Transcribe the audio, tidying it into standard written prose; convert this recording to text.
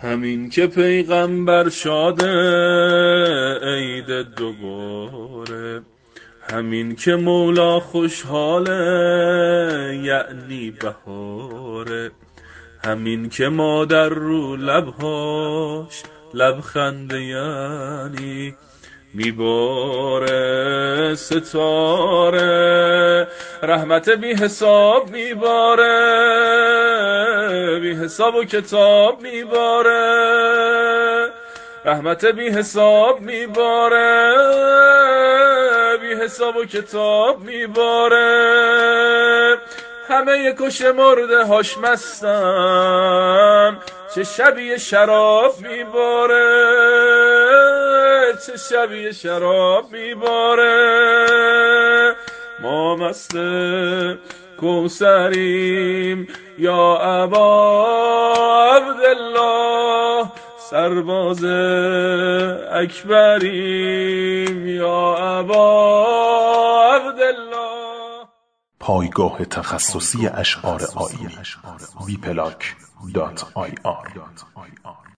همین که پیغمبر شاده عید دوباره، همین که مولا خوشحاله یعنی بهاره، همین که مادر رو لبهاش لبخنده یعنی میباره ستاره، رحمت بی حساب میباره، بی حساب و کتاب میباره، رحمت بی حساب میباره، بی حساب و کتاب میباره. همه کش مرده هاش مستن، چه شبیه شراب میباره، چه شبیه شراب میباره. ما مست کوثریم یا ابا عبدالله، سرباز اکبریم یا ابا عبدالله. پایگاه تخصصی اشعار آیینی wplac.ir